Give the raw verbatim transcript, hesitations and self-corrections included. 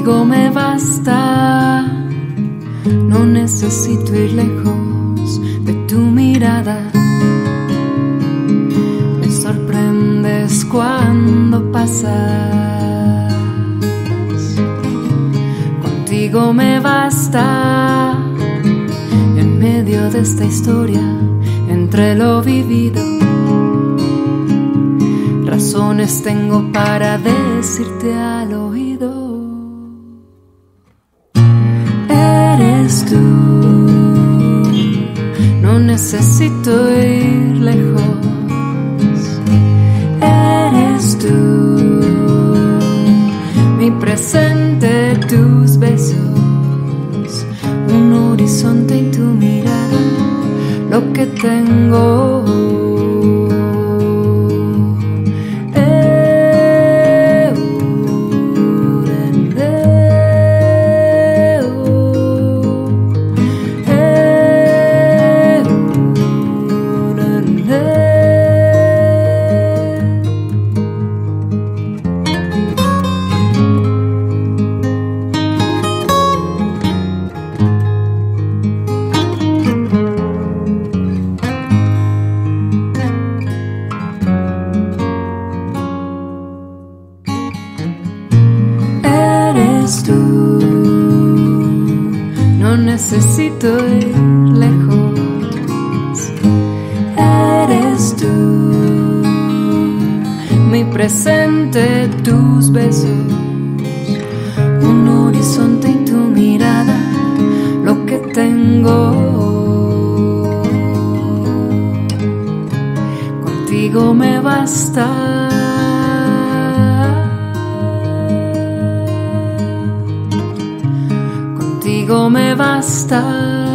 Contigo me basta, no necesito ir lejos de tu mirada. Me sorprendes cuando pasas. Contigo me basta, en medio de esta historia, entre lo vivido. Razones tengo para decirte al oído. Eres tú, no necesito ir lejos. Eres tú, mi presente, tus besos, un horizonte y tu mirada, lo que tengo. Tú, no necesito ir lejos. Eres tú, mi presente, tus besos, un horizonte y tu mirada, lo que tengo. Contigo me basta. Contigo me basta.